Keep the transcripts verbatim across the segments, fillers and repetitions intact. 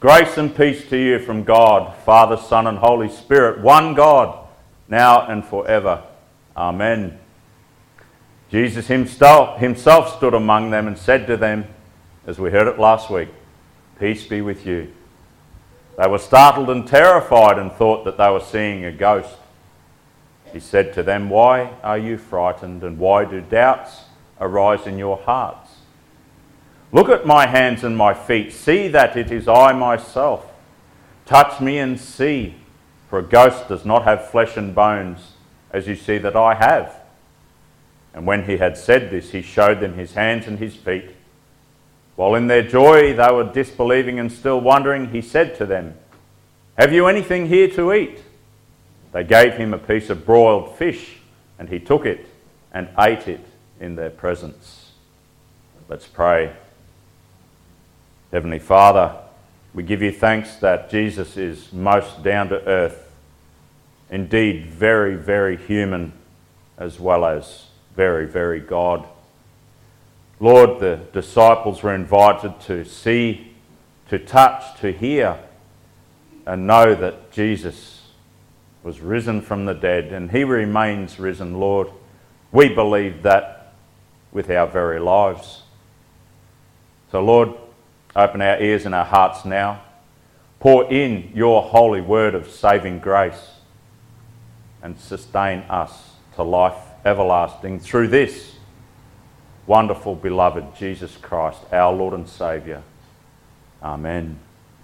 Grace and peace to you from God, Father, Son and Holy Spirit, one God, now and forever. Amen. Jesus himself, himself stood among them and said to them, as we heard it last week, "Peace be with you." They were startled and terrified and thought that they were seeing a ghost. He said to them, "Why are you frightened, and why do doubts arise in your hearts? Look at my hands and my feet. See that it is I myself. Touch me and see, for a ghost does not have flesh and bones, as you see that I have." And when he had said this, he showed them his hands and his feet. While in their joy they were disbelieving and still wondering, he said to them, "Have you anything here to eat?" They gave him a piece of broiled fish, and he took it and ate it in their presence. Let's pray. Heavenly Father, we give you thanks that Jesus is most down to earth, indeed very, very human, as well as very, very God. Lord, the disciples were invited to see, to touch, to hear, and know that Jesus was risen from the dead, and he remains risen, Lord. We believe that with our very lives. So, Lord, open our ears and our hearts now. Pour in your holy word of saving grace and sustain us to life everlasting through this wonderful, beloved Jesus Christ, our Lord and Saviour. Amen.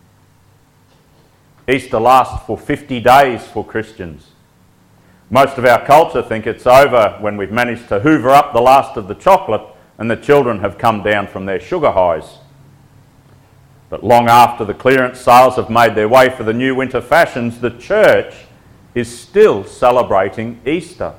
Easter lasts for fifty days for Christians. Most of our culture think it's over when we've managed to hoover up the last of the chocolate and the children have come down from their sugar highs. But long after the clearance sales have made their way for the new winter fashions, the church is still celebrating Easter.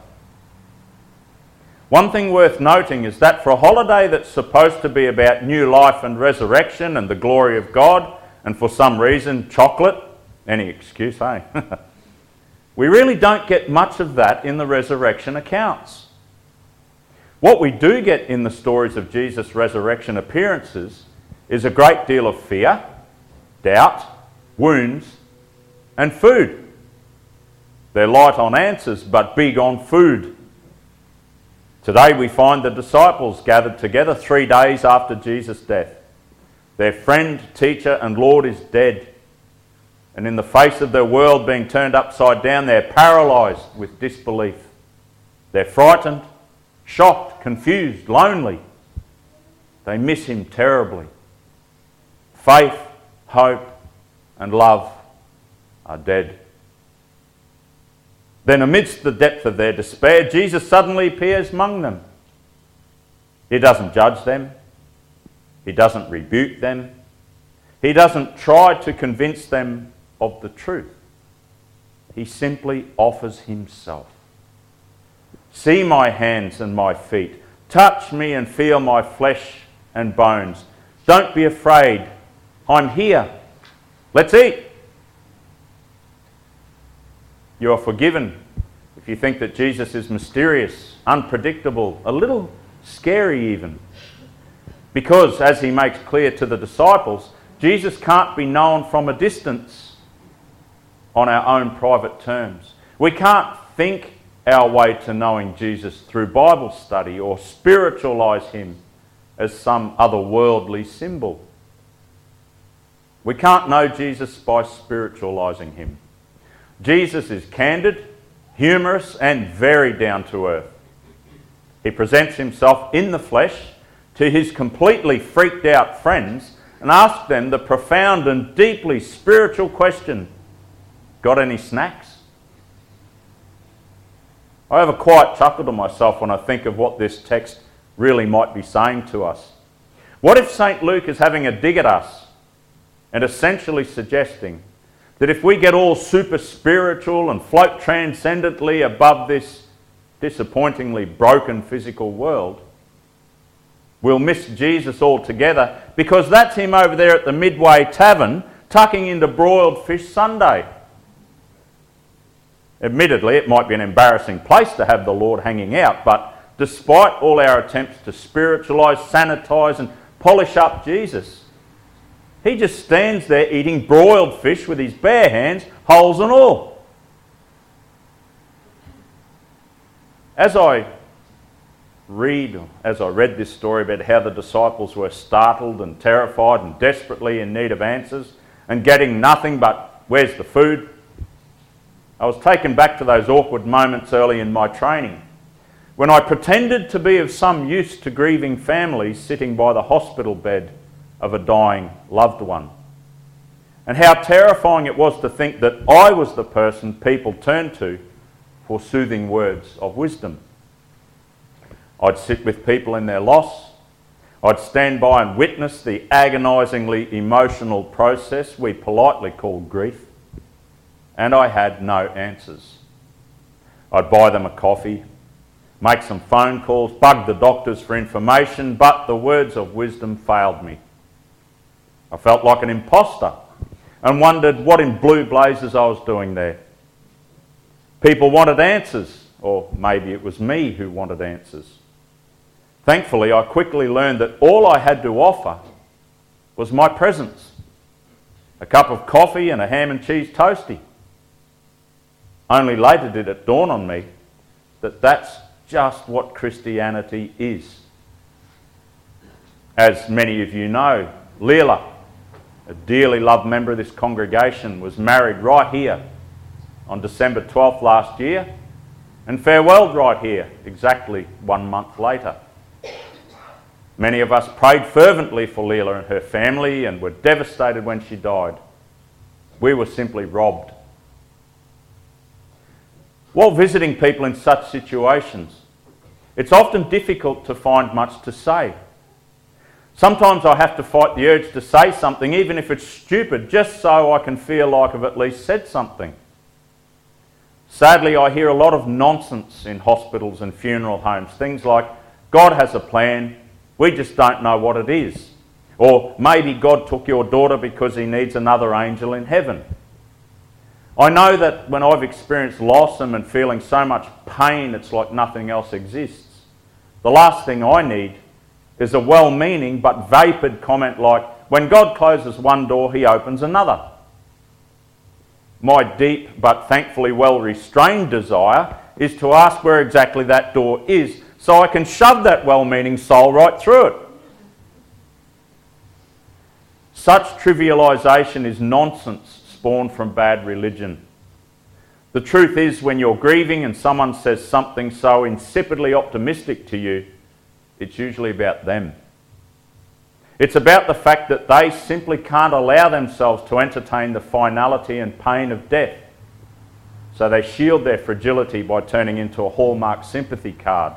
One thing worth noting is that for a holiday that's supposed to be about new life and resurrection and the glory of God, and for some reason chocolate, any excuse, eh? We really don't get much of that in the resurrection accounts. What we do get in the stories of Jesus' resurrection appearances is a great deal of fear, doubt, wounds, and food. They're light on answers, but big on food. Today we find the disciples gathered together three days after Jesus' death. Their friend, teacher, and Lord is dead. And in the face of their world being turned upside down, they're paralysed with disbelief. They're frightened, shocked, confused, lonely. They miss him terribly. Faith, hope, and love are dead. Then amidst the depth of their despair, Jesus suddenly appears among them. He doesn't judge them. He doesn't rebuke them. He doesn't try to convince them of the truth. He simply offers himself. "See my hands and my feet. Touch me and feel my flesh and bones. Don't be afraid. I'm here. Let's eat." You are forgiven if you think that Jesus is mysterious, unpredictable, a little scary even. Because, as he makes clear to the disciples, Jesus can't be known from a distance on our own private terms. We can't think our way to knowing Jesus through Bible study or spiritualise him as some otherworldly symbol. We can't know Jesus by spiritualising him. Jesus is candid, humorous, and very down to earth. He presents himself in the flesh to his completely freaked out friends and asks them the profound and deeply spiritual question, "Got any snacks?" I have a quiet chuckle to myself when I think of what this text really might be saying to us. What if Saint Luke is having a dig at us and essentially suggesting that if we get all super spiritual and float transcendently above this disappointingly broken physical world, we'll miss Jesus altogether because that's him over there at the Midway Tavern tucking into broiled fish Sunday? Admittedly, it might be an embarrassing place to have the Lord hanging out, but despite all our attempts to spiritualise, sanitise and polish up Jesus, He just stands there eating broiled fish with his bare hands, holes and all. As I read, as I read this story about how the disciples were startled and terrified and desperately in need of answers and getting nothing but, where's the food? I was taken back to those awkward moments early in my training when I pretended to be of some use to grieving families sitting by the hospital bed of a dying loved one. And how terrifying it was to think that I was the person people turned to for soothing words of wisdom. I'd sit with people in their loss. I'd stand by and witness the agonisingly emotional process we politely call grief. And I had no answers. I'd buy them a coffee, make some phone calls, bug the doctors for information, but the words of wisdom failed me. I felt like an imposter and wondered what in blue blazes I was doing there. People wanted answers, or maybe it was me who wanted answers. Thankfully, I quickly learned that all I had to offer was my presence. A cup of coffee and a ham and cheese toastie. Only later did it dawn on me that that's just what Christianity is. As many of you know, Leela, a dearly loved member of this congregation, was married right here on December twelfth last year and farewelled right here exactly one month later. Many of us prayed fervently for Leela and her family and were devastated when she died. We were simply robbed. While visiting people in such situations, it's often difficult to find much to say. Sometimes I have to fight the urge to say something, even if it's stupid, just so I can feel like I've at least said something. Sadly, I hear a lot of nonsense in hospitals and funeral homes. Things like, God has a plan, we just don't know what it is. Or maybe God took your daughter because he needs another angel in heaven. I know that when I've experienced loss and been feeling so much pain, it's like nothing else exists. The last thing I need is a well-meaning but vapid comment like, when God closes one door, he opens another. My deep but thankfully well-restrained desire is to ask where exactly that door is so I can shove that well-meaning soul right through it. Such trivialisation is nonsense spawned from bad religion. The truth is, when you're grieving and someone says something so insipidly optimistic to you, it's usually about them. It's about the fact that they simply can't allow themselves to entertain the finality and pain of death. So they shield their fragility by turning into a Hallmark sympathy card.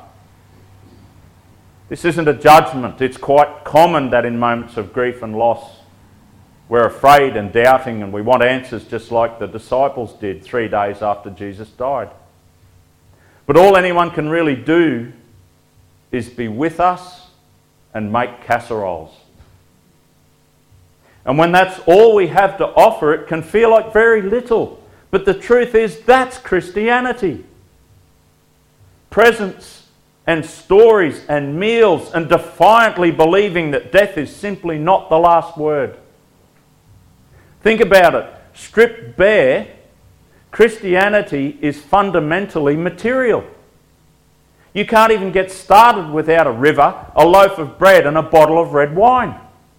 This isn't a judgment. It's quite common that in moments of grief and loss, we're afraid and doubting and we want answers just like the disciples did three days after Jesus died. But all anyone can really do is be with us and make casseroles. And when that's all we have to offer, it can feel like very little. But the truth is, that's Christianity. Presents and stories and meals and defiantly believing that death is simply not the last word. Think about it. Stripped bare, Christianity is fundamentally material. You can't even get started without a river, a loaf of bread and a bottle of red wine.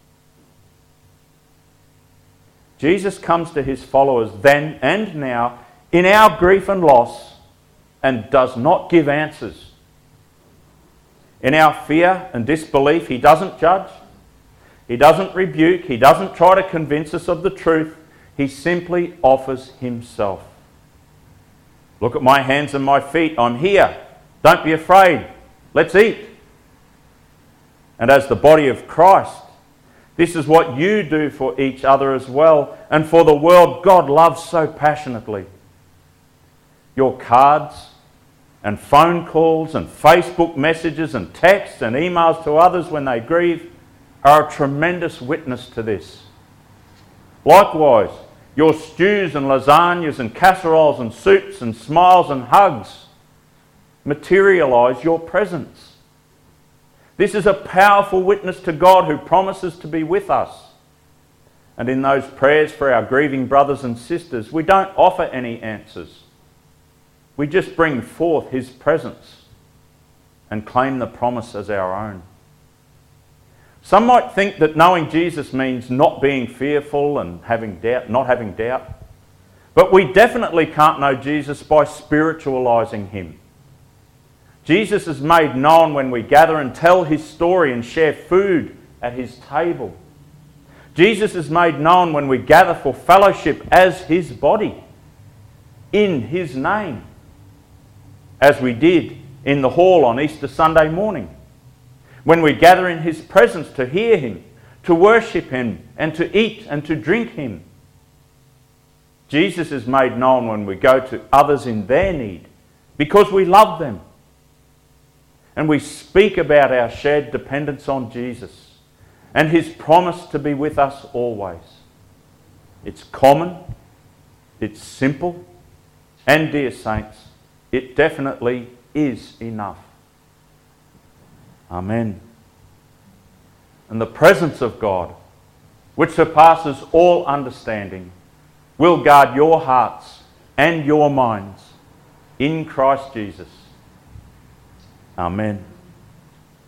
Jesus comes to his followers then and now in our grief and loss and does not give answers. In our fear and disbelief, he doesn't judge. He doesn't rebuke. He doesn't try to convince us of the truth. He simply offers himself. Look at my hands and my feet. I'm here. Don't be afraid. Let's eat. And as the body of Christ, this is what you do for each other as well, and for the world God loves so passionately. Your cards and phone calls and Facebook messages and texts and emails to others when they grieve are a tremendous witness to this. Likewise, your stews and lasagnas and casseroles and soups and smiles and hugs materialise your presence. This is a powerful witness to God who promises to be with us. And in those prayers for our grieving brothers and sisters, we don't offer any answers. We just bring forth his presence and claim the promise as our own. Some might think that knowing Jesus means not being fearful and having doubt, not having doubt. But we definitely can't know Jesus by spiritualising him. Jesus is made known when we gather and tell his story and share food at his table. Jesus is made known when we gather for fellowship as his body, in his name, as we did in the hall on Easter Sunday morning, when we gather in his presence to hear him, to worship him, and to eat and to drink him. Jesus is made known when we go to others in their need, because we love them. And we speak about our shared dependence on Jesus and his promise to be with us always. It's common, it's simple, and dear saints, it definitely is enough. Amen. And the presence of God, which surpasses all understanding, will guard your hearts and your minds in Christ Jesus. Amen.